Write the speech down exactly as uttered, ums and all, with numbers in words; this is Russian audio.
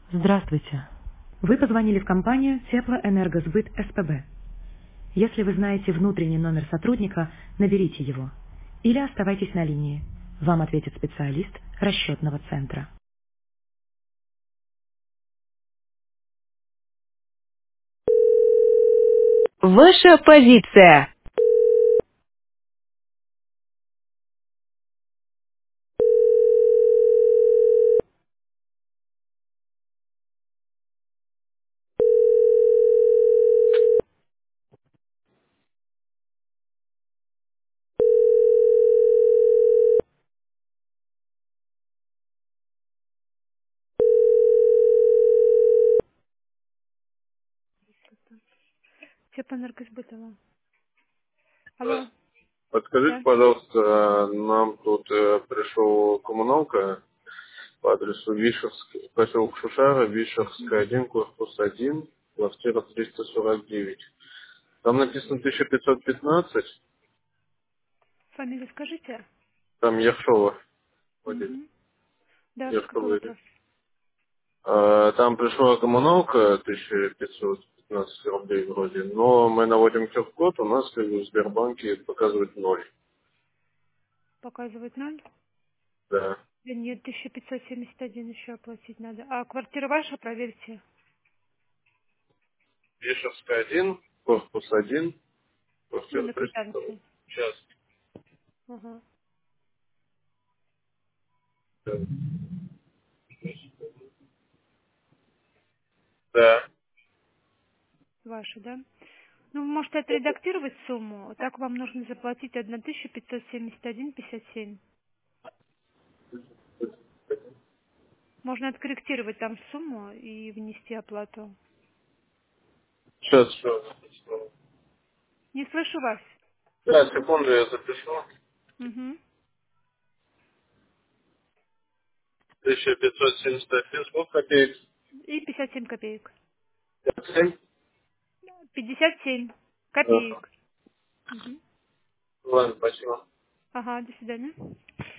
Здравствуйте. Вы позвонили в компанию Теплоэнергосбыт СПБ. Если вы знаете внутренний номер сотрудника, наберите его. Или оставайтесь на линии. Вам ответит специалист расчетного центра. Ваша позиция. Теплоэнергосбытова. Алло, Подскажите, да? пожалуйста, нам тут э, пришел коммуналка по адресу Вишевский, поселок Шушара, Вишевская Мгм. один, корпус один, квартира триста сорок девять. Там написано тысяча пятьсот пятнадцать, Фамилию скажите? там Ершова, вроде, Угу. Да, какой Ершова идет. вопрос? А, там пришла коммуналка тысяча пятьсот пятнадцать рублей вроде, но мы наводим код, у нас как бы в Сбербанке показывает ноль. Показывает ноль? Да. Да нет, тысяча пятьсот семьдесят один еще оплатить надо. А квартира ваша, проверьте. Вишевская один, корпус один, Ну, квартира на триста сорок. квитанции. Сейчас. Ага. Да. Ваша, да? Ну, вы можете отредактировать сумму. Так вам нужно заплатить тысяча пятьсот семьдесят один пятьдесят семь. Можно откорректировать там сумму и внести оплату. Сейчас, что? Не слышу вас. Да, секунду, я запишу. Угу. тысяча пятьсот семьдесят один, сколько копеек? И пятьдесят семь копеек. семь? пятьдесят семь Ага. копеек. Мгм. Ладно, спасибо. Ага, до свидания.